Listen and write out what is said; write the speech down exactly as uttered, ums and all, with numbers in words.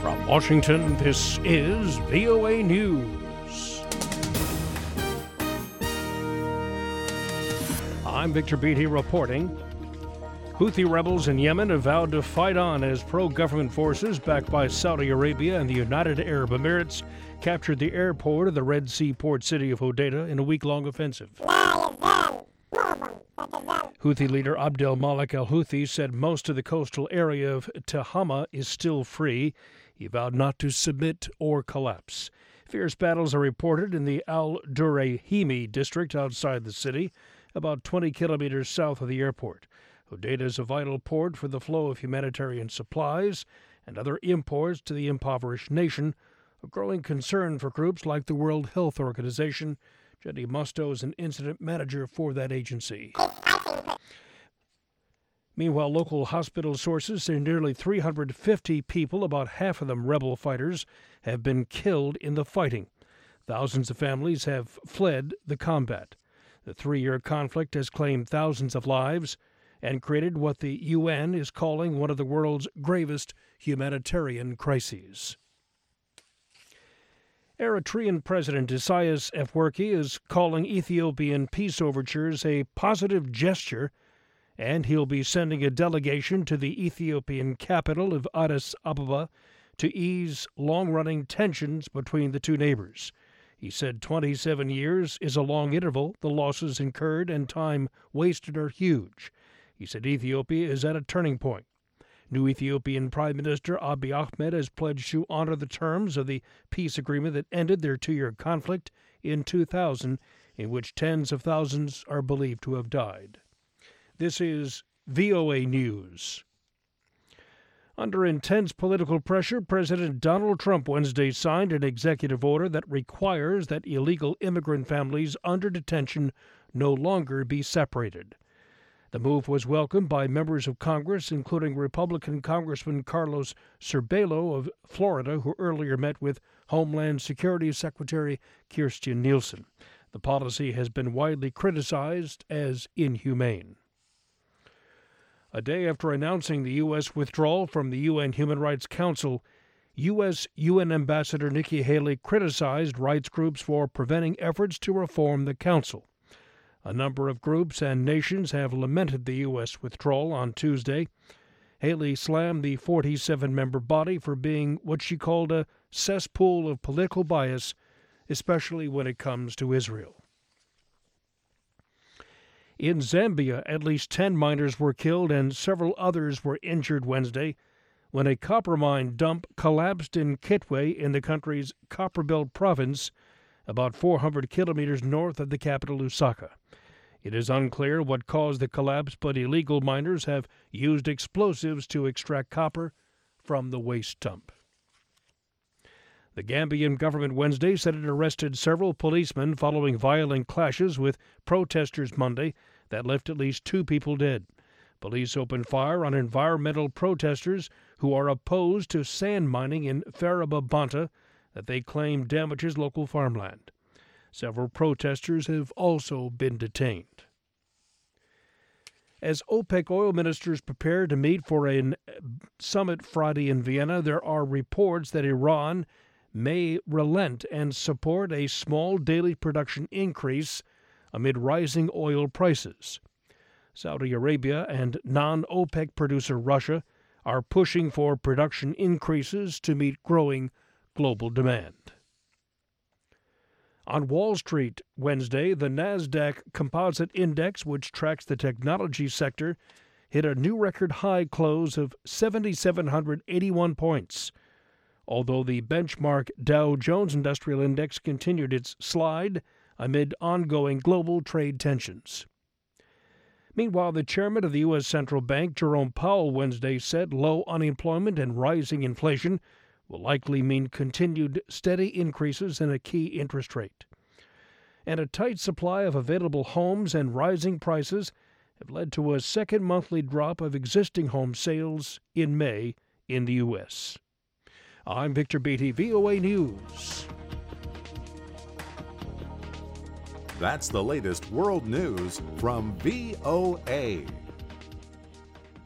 From Washington, this is V O A News. I'm Victor Beatty reporting. Houthi rebels in Yemen have vowed to fight on as pro-government forces backed by Saudi Arabia and the United Arab Emirates captured the airport of the Red Sea port city of Hodeidah in a week-long offensive. Houthi leader Abdel Malik al-Houthi said most of the coastal area of Tehama is still free. He vowed not to submit or collapse. Fierce battles are reported in the Al-Durayhimi district outside the city, about twenty kilometers south of the airport. Hodeidah is a vital port for the flow of humanitarian supplies and other imports to the impoverished nation, a growing concern for groups like the World Health Organization. Jenny Musto is an incident manager for that agency. Meanwhile, local hospital sources say nearly three hundred fifty people, about half of them rebel fighters, have been killed in the fighting. Thousands of families have fled the combat. The three-year conflict has claimed thousands of lives and created what the U N is calling one of the world's gravest humanitarian crises. Eritrean President Isaias Afwerki is calling Ethiopian peace overtures a positive gesture, and he'll be sending a delegation to the Ethiopian capital of Addis Ababa to ease long-running tensions between the two neighbors. He said twenty-seven years is a long interval. The losses incurred and time wasted are huge. He said Ethiopia is at a turning point. New Ethiopian Prime Minister Abiy Ahmed has pledged to honor the terms of the peace agreement that ended their two-year conflict in two thousand, in which tens of thousands are believed to have died. This is V O A News. Under intense political pressure, President Donald Trump Wednesday signed an executive order that requires that illegal immigrant families under detention no longer be separated. The move was welcomed by members of Congress, including Republican Congressman Carlos Curbelo of Florida, who earlier met with Homeland Security Secretary Kirstjen Nielsen. The policy has been widely criticized as inhumane. A day after announcing the U S withdrawal from the U N Human Rights Council, U S U N Ambassador Nikki Haley criticized rights groups for preventing efforts to reform the council. A number of groups and nations have lamented the U S withdrawal on Tuesday. Haley slammed the forty-seven member body for being what she called a cesspool of political bias, especially when it comes to Israel. In Zambia, at least ten miners were killed and several others were injured Wednesday when a copper mine dump collapsed in Kitwe in the country's Copperbelt province, about four hundred kilometers north of the capital, Lusaka. It is unclear what caused the collapse, but illegal miners have used explosives to extract copper from the waste dump. The Gambian government Wednesday said it arrested several policemen following violent clashes with protesters Monday that left at least two people dead. Police opened fire on environmental protesters who are opposed to sand mining in Faraba Banta that they claim damages local farmland. Several protesters have also been detained. As OPEC oil ministers prepare to meet for a summit Friday in Vienna, there are reports that Iran may relent and support a small daily production increase amid rising oil prices. Saudi Arabia and non-OPEC producer Russia are pushing for production increases to meet growing global demand. On Wall Street Wednesday, the Nasdaq Composite Index, which tracks the technology sector, hit a new record high close of seven thousand seven hundred eighty-one points, although the benchmark Dow Jones Industrial Index continued its slide amid ongoing global trade tensions. Meanwhile, the chairman of the U S Central Bank, Jerome Powell, Wednesday said low unemployment and rising inflation will likely mean continued steady increases in a key interest rate. And a tight supply of available homes and rising prices have led to a second monthly drop of existing home sales in May in the U S. I'm Victor Beatty, V O A News. That's the latest world news from V O A.